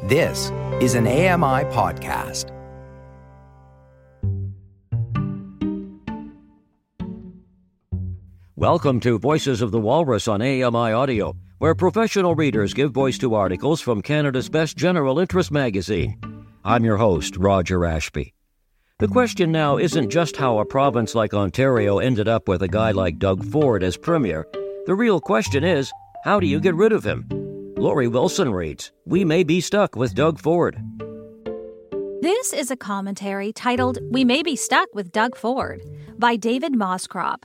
This is an AMI podcast. Welcome to Voices of the Walrus on AMI Audio, where professional readers give voice to articles from Canada's best general interest magazine. I'm your host, Roger Ashby. The question now isn't just how a province like Ontario ended up with a guy like Doug Ford as premier. The real question is, how do you get rid of him? Lori Wilson reads, "We may be stuck with Doug Ford." This is a commentary titled, "We May Be Stuck with Doug Ford," by David Moscrop.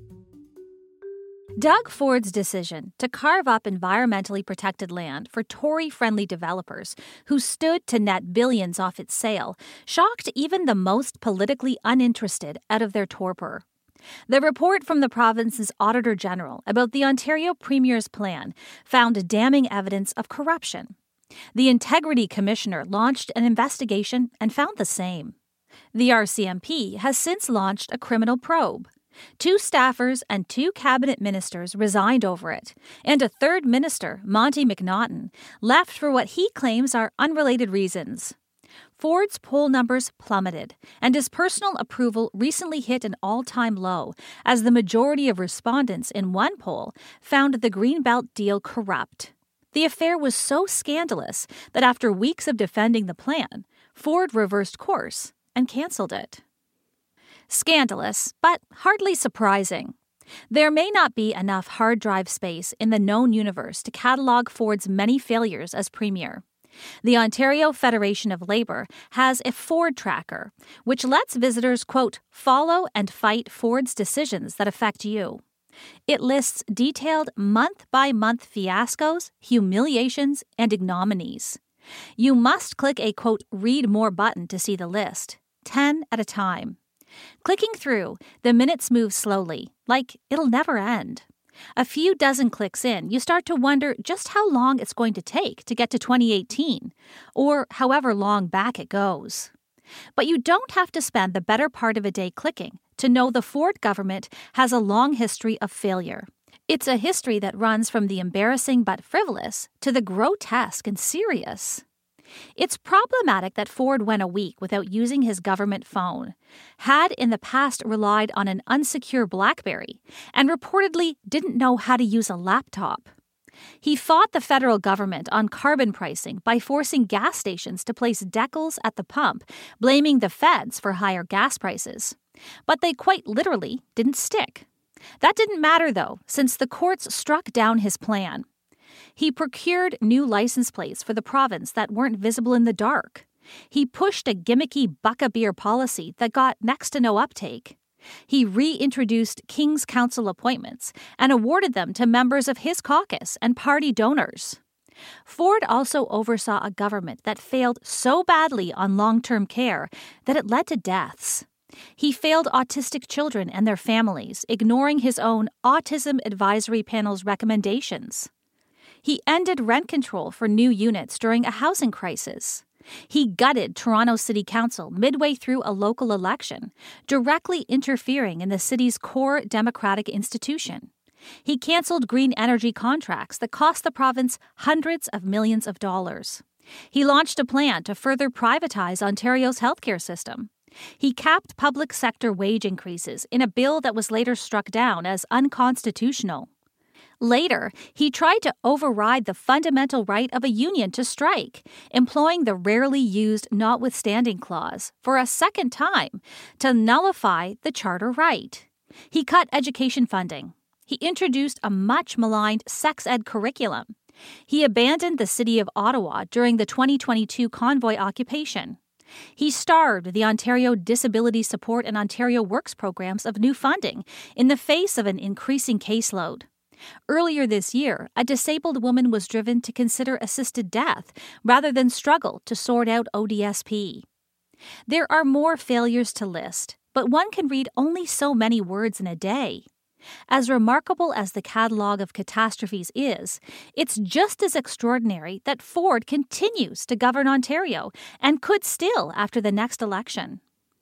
Doug Ford's decision to carve up environmentally protected land for Tory-friendly developers who stood to net billions off its sale shocked even the most politically uninterested out of their torpor. The report from the province's Auditor General about the Ontario Premier's plan found damning evidence of corruption. The Integrity Commissioner launched an investigation and found the same. The RCMP has since launched a criminal probe. 2 staffers and 2 cabinet ministers resigned over it, and a third minister, Monty McNaughton, left for what he claims are unrelated reasons. Ford's poll numbers plummeted, and his personal approval recently hit an all-time low as the majority of respondents in one poll found the Greenbelt deal corrupt. The affair was so scandalous that after weeks of defending the plan, Ford reversed course and cancelled it. Scandalous, but hardly surprising. There may not be enough hard drive space in the known universe to catalogue Ford's many failures as premier. The Ontario Federation of Labour has a Ford tracker, which lets visitors, quote, follow and fight Ford's decisions that affect you. It lists detailed month-by-month fiascos, humiliations, and ignominies. You must click a, quote, read more button to see the list, 10 at a time. Clicking through, the minutes move slowly, like it'll never end. A few dozen clicks in, you start to wonder just how long it's going to take to get to 2018, or however long back it goes. But you don't have to spend the better part of a day clicking to know the Ford government has a long history of failure. It's a history that runs from the embarrassing but frivolous to the grotesque and serious. It's problematic that Ford went a week without using his government phone, had in the past relied on an unsecure BlackBerry, and reportedly didn't know how to use a laptop. He fought the federal government on carbon pricing by forcing gas stations to place decals at the pump, blaming the feds for higher gas prices. But they quite literally didn't stick. That didn't matter, though, since the courts struck down his plan. He procured new license plates for the province that weren't visible in the dark. He pushed a gimmicky buck-a-beer policy that got next to no uptake. He reintroduced King's Council appointments and awarded them to members of his caucus and party donors. Ford also oversaw a government that failed so badly on long-term care that it led to deaths. He failed autistic children and their families, ignoring his own Autism Advisory Panel's recommendations. He ended rent control for new units during a housing crisis. He gutted Toronto City Council midway through a local election, directly interfering in the city's core democratic institution. He cancelled green energy contracts that cost the province hundreds of millions of dollars. He launched a plan to further privatize Ontario's healthcare system. He capped public sector wage increases in a bill that was later struck down as unconstitutional. Later, he tried to override the fundamental right of a union to strike, employing the rarely used notwithstanding clause for a second time to nullify the charter right. He cut education funding. He introduced a much-maligned sex ed curriculum. He abandoned the city of Ottawa during the 2022 convoy occupation. He starved the Ontario Disability Support and Ontario Works programs of new funding in the face of an increasing caseload. Earlier this year, a disabled woman was driven to consider assisted death rather than struggle to sort out ODSP. There are more failures to list, but one can read only so many words in a day. As remarkable as the catalogue of catastrophes is, it's just as extraordinary that Ford continues to govern Ontario and could still after the next election.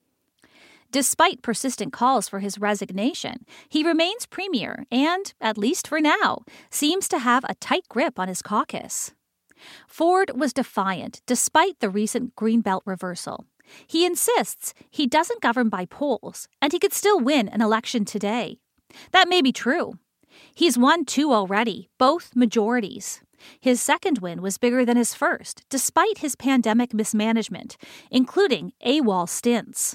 Despite persistent calls for his resignation, he remains premier and, at least for now, seems to have a tight grip on his caucus. Ford was defiant despite the recent Greenbelt reversal. He insists he doesn't govern by polls, and he could still win an election today. That may be true. He's won 2 already, both majorities. His second win was bigger than his first, despite his pandemic mismanagement, including AWOL stints.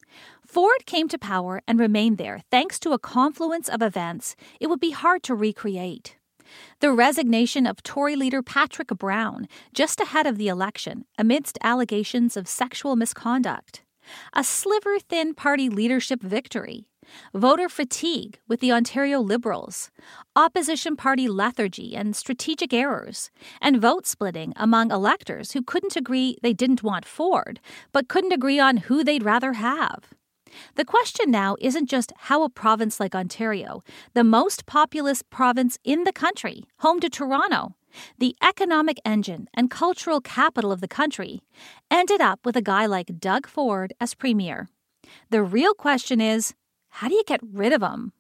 Ford came to power and remained there thanks to a confluence of events it would be hard to recreate. The resignation of Tory leader Patrick Brown just ahead of the election amidst allegations of sexual misconduct. A sliver-thin party leadership victory. Voter fatigue with the Ontario Liberals. Opposition party lethargy and strategic errors. And vote splitting among electors who couldn't agree they didn't want Ford, but couldn't agree on who they'd rather have. The question now isn't just how a province like Ontario, the most populous province in the country, home to Toronto, the economic engine and cultural capital of the country, ended up with a guy like Doug Ford as premier. The real question is, how do you get rid of him?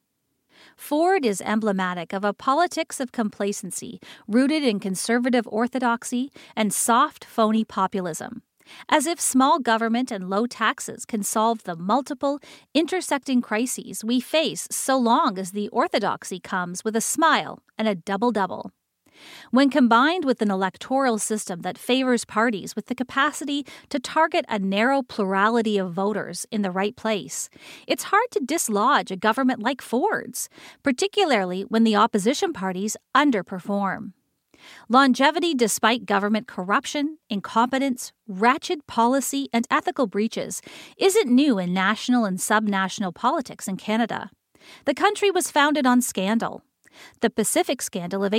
Ford is emblematic of a politics of complacency rooted in conservative orthodoxy and soft, phony populism. As if small government and low taxes can solve the multiple, intersecting crises we face so long as the orthodoxy comes with a smile and a double-double. When combined with an electoral system that favors parties with the capacity to target a narrow plurality of voters in the right place, it's hard to dislodge a government like Ford's, particularly when the opposition parties underperform. Longevity despite government corruption, incompetence, wretched policy, and ethical breaches isn't new in national and subnational politics in Canada. The country was founded on scandal. The Pacific Scandal of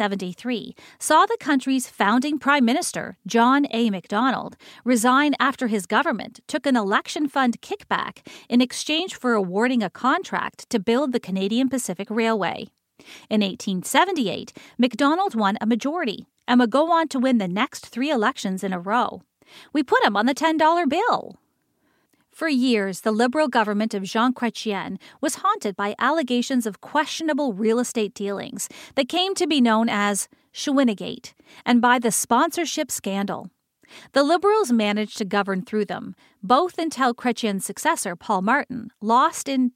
1873 saw the country's founding Prime Minister, John A. Macdonald, resign after his government took an election fund kickback in exchange for awarding a contract to build the Canadian Pacific Railway. In 1878, Macdonald won a majority and would go on to win the next 3 elections in a row. We put him on the $10 bill. For years, the Liberal government of Jean Chrétien was haunted by allegations of questionable real estate dealings that came to be known as Shawinigan and by the sponsorship scandal. The Liberals managed to govern through them, both until Chrétien's successor, Paul Martin, lost in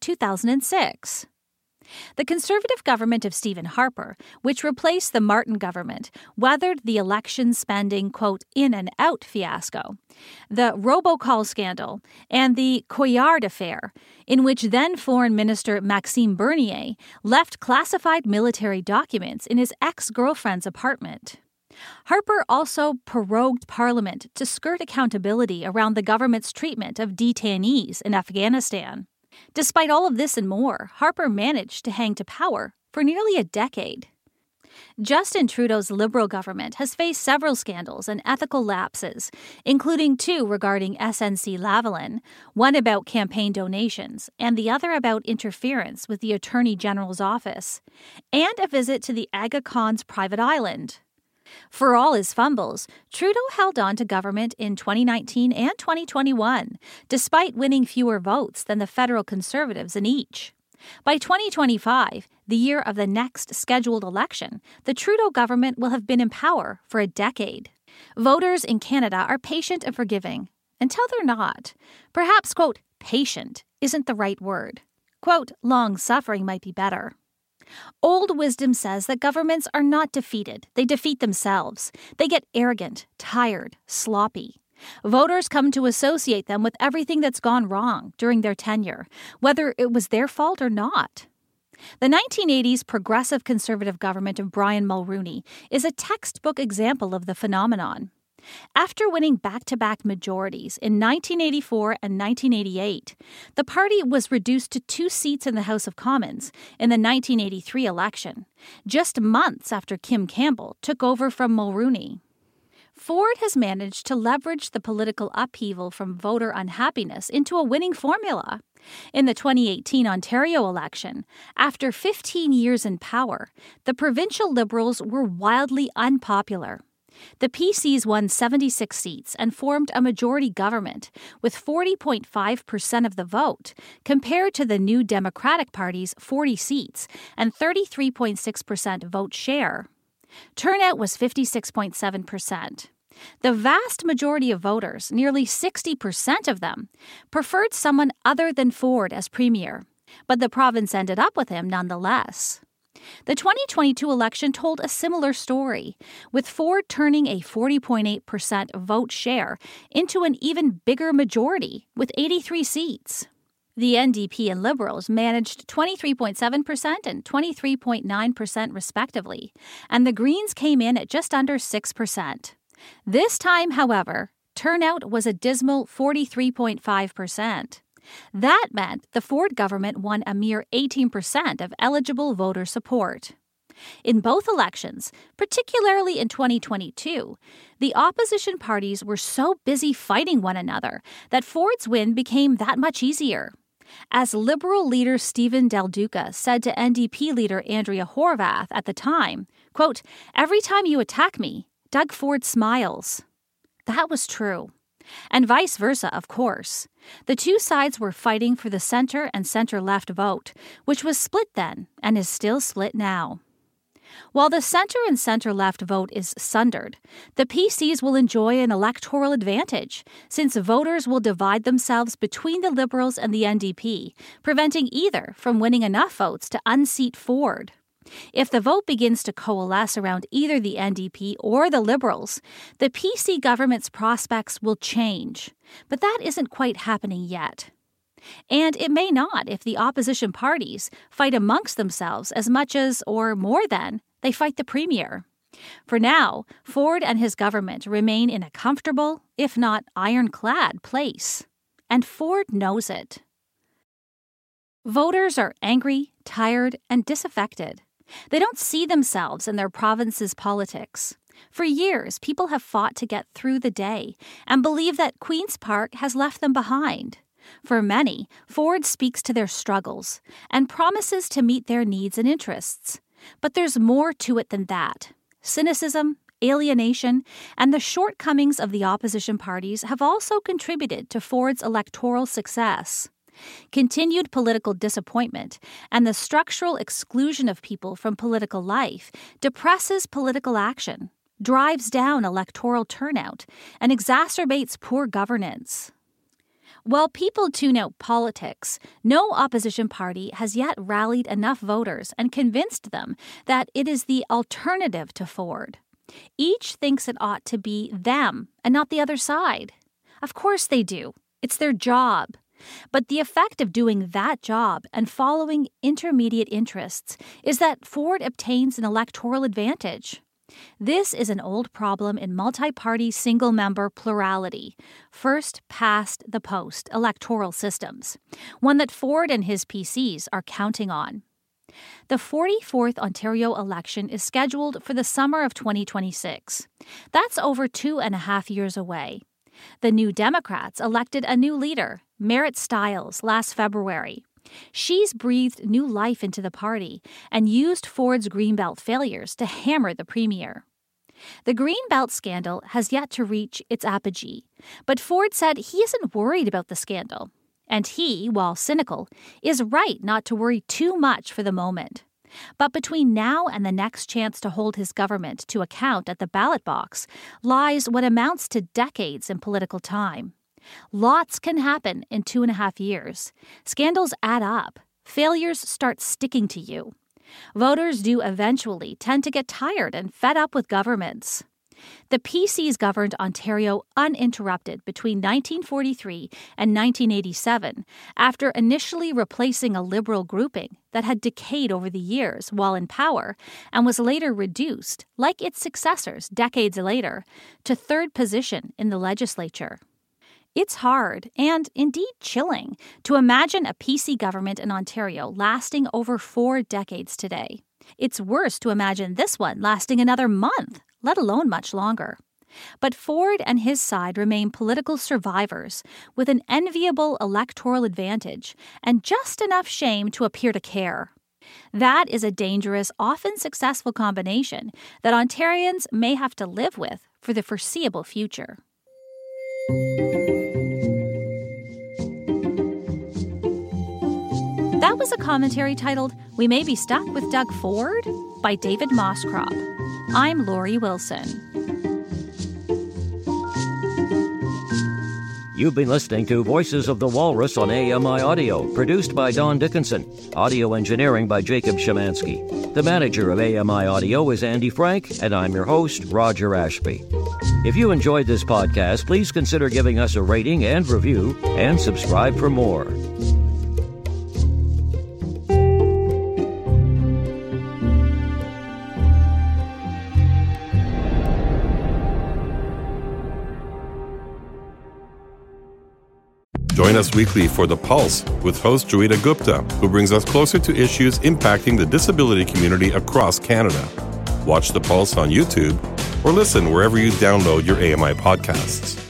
2006. The Conservative government of Stephen Harper, which replaced the Martin government, weathered the election spending, quote, in and out fiasco, the robocall scandal, and the Couillard affair, in which then Foreign Minister Maxime Bernier left classified military documents in his ex-girlfriend's apartment. Harper also prorogued Parliament to skirt accountability around the government's treatment of detainees in Afghanistan. Despite all of this and more, Harper managed to hang to power for nearly a decade. Justin Trudeau's Liberal government has faced several scandals and ethical lapses, including 2 regarding SNC-Lavalin, one about campaign donations, and the other about interference with the Attorney General's office, and a visit to the Aga Khan's private island. For all his fumbles, Trudeau held on to government in 2019 and 2021, despite winning fewer votes than the federal Conservatives in each. By 2025, the year of the next scheduled election, the Trudeau government will have been in power for a decade. Voters in Canada are patient and forgiving, until they're not. Perhaps, quote, patient isn't the right word. Quote, long-suffering might be better. Old wisdom says that governments are not defeated. They defeat themselves. They get arrogant, tired, sloppy. Voters come to associate them with everything that's gone wrong during their tenure, whether it was their fault or not. The 1980s progressive conservative government of Brian Mulroney is a textbook example of the phenomenon. After winning back-to-back majorities in 1984 and 1988, the party was reduced to 2 seats in the House of Commons in the 1983 election, just months after Kim Campbell took over from Mulroney. Ford has managed to leverage the political upheaval from voter unhappiness into a winning formula. In the 2018 Ontario election, after 15 years in power, the provincial Liberals were wildly unpopular. The PCs won 76 seats and formed a majority government with 40.5% of the vote, compared to the New Democratic Party's 40 seats and 33.6% vote share. Turnout was 56.7%. The vast majority of voters, nearly 60% of them, preferred someone other than Ford as premier, but the province ended up with him nonetheless. The 2022 election told a similar story, with Ford turning a 40.8% vote share into an even bigger majority with 83 seats. The NDP and Liberals managed 23.7% and 23.9% respectively, and the Greens came in at just under 6%. This time, however, turnout was a dismal 43.5%. That meant the Ford government won a mere 18% of eligible voter support. In both elections, particularly in 2022, the opposition parties were so busy fighting one another that Ford's win became that much easier. As Liberal leader Stephen Del Duca said to NDP leader Andrea Horwath at the time, quote, "Every time you attack me, Doug Ford smiles." That was true. And vice versa, of course. The two sides were fighting for the center and center-left vote, which was split then and is still split now. While the center and center-left vote is sundered, the PCs will enjoy an electoral advantage, since voters will divide themselves between the Liberals and the NDP, preventing either from winning enough votes to unseat Ford. If the vote begins to coalesce around either the NDP or the Liberals, the PC government's prospects will change. But that isn't quite happening yet. And it may not if the opposition parties fight amongst themselves as much as, or more than, they fight the premier. For now, Ford and his government remain in a comfortable, if not ironclad, place. And Ford knows it. Voters are angry, tired, and disaffected. They don't see themselves in their province's politics. For years, people have fought to get through the day and believe that Queen's Park has left them behind. For many, Ford speaks to their struggles and promises to meet their needs and interests. But there's more to it than that. Cynicism, alienation, and the shortcomings of the opposition parties have also contributed to Ford's electoral success. Continued political disappointment and the structural exclusion of people from political life depresses political action, drives down electoral turnout, and exacerbates poor governance. While people tune out politics, no opposition party has yet rallied enough voters and convinced them that it is the alternative to Ford. Each thinks it ought to be them and not the other side. Of course they do. It's their job. But the effect of doing that job and following intermediate interests is that Ford obtains an electoral advantage. This is an old problem in multi-party single-member plurality, first past the post electoral systems, one that Ford and his PCs are counting on. The 44th Ontario election is scheduled for the summer of 2026. That's over 2.5 years away. The New Democrats elected a new leader, Marit Stiles, last February. She's breathed new life into the party and used Ford's Greenbelt failures to hammer the premier. The Greenbelt scandal has yet to reach its apogee, but Ford said he isn't worried about the scandal. And he, while cynical, is right not to worry too much for the moment. But between now and the next chance to hold his government to account at the ballot box lies what amounts to decades in political time. Lots can happen in 2.5 years. Scandals add up. Failures start sticking to you. Voters do eventually tend to get tired and fed up with governments. The PCs governed Ontario uninterrupted between 1943 and 1987 after initially replacing a Liberal grouping that had decayed over the years while in power and was later reduced, like its successors decades later, to third position in the legislature. It's hard, and indeed chilling, to imagine a PC government in Ontario lasting over 4 decades today. It's worse to imagine this one lasting another month, let alone much longer. But Ford and his side remain political survivors with an enviable electoral advantage and just enough shame to appear to care. That is a dangerous, often successful combination that Ontarians may have to live with for the foreseeable future. That was a commentary titled, "We May Be Stuck with Doug Ford" by David Moscrop. I'm Lori Wilson. You've been listening to Voices of the Walrus on AMI Audio, produced by Don Dickinson. Audio engineering by Jacob Szymanski. The manager of AMI Audio is Andy Frank, and I'm your host, Roger Ashby. If you enjoyed this podcast, please consider giving us a rating and review, and subscribe for more. Join us weekly for The Pulse with host Joeita Gupta, who brings us closer to issues impacting the disability community across Canada. Watch The Pulse on YouTube or listen wherever you download your AMI podcasts.